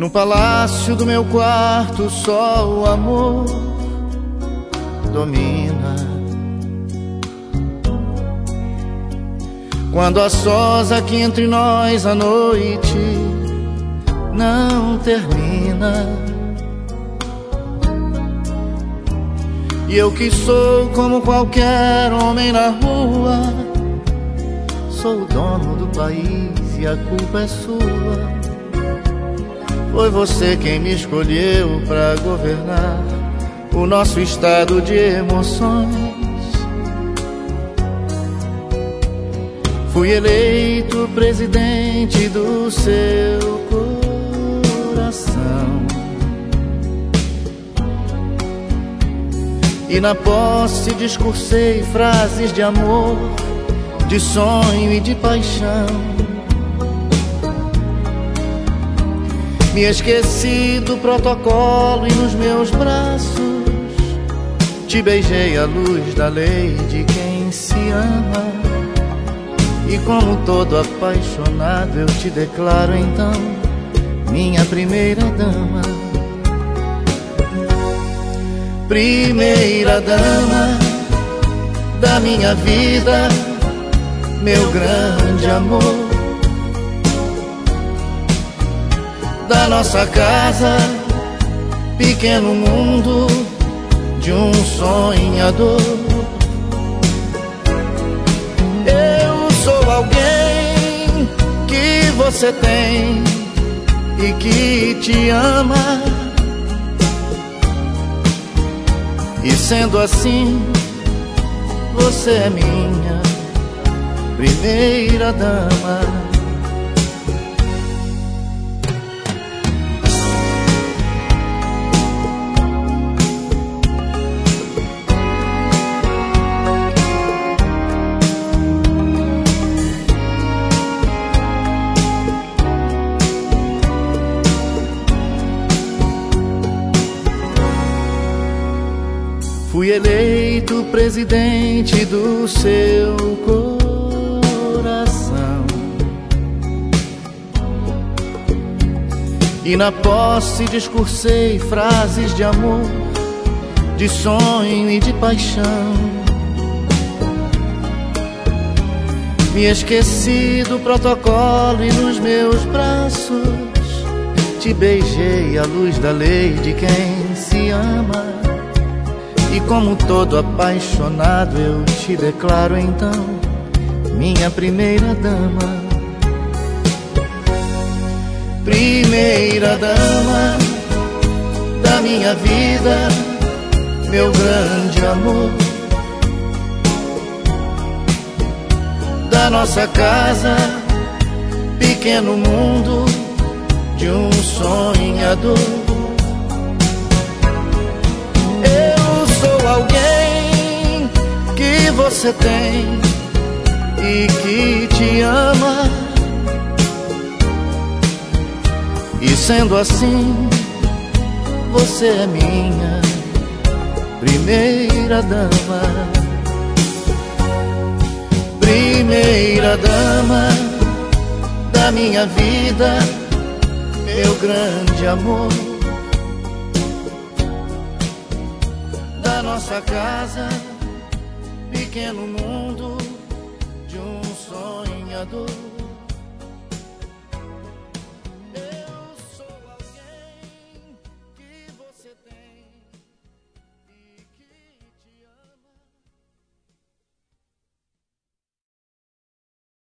No palácio do meu quarto só o amor domina. Quando a sós aqui entre nós a noite não termina, e eu que sou como qualquer homem na rua, sou o dono do país e a culpa é sua. Foi você quem me escolheu pra governar o nosso estado de emoções. Fui eleito presidente do seu coração, e na posse discursei frases de amor, de sonho e de paixão. Me esqueci do protocolo e nos meus braços te beijei à luz da lei de quem se ama. E como todo apaixonado eu te declaro então minha primeira dama. Primeira dama da minha vida, meu grande amor, da nossa casa, pequeno mundo de um sonhador. Eu sou alguém que você tem e que te ama, e sendo assim, você é minha primeira dama. Fui eleito presidente do seu coração, e na posse discursei frases de amor, de sonho e de paixão. Me esqueci do protocolo e nos meus braços te beijei à luz da lei de quem se ama. E como todo apaixonado eu te declaro então minha primeira dama. Primeira dama da minha vida, meu grande amor, da nossa casa, pequeno mundo de um sonhador. Alguém que você tem e que te ama, e sendo assim, você é minha primeira dama. Primeira dama da minha vida, meu grande amor, da nossa casa, pequeno mundo de um sonhador.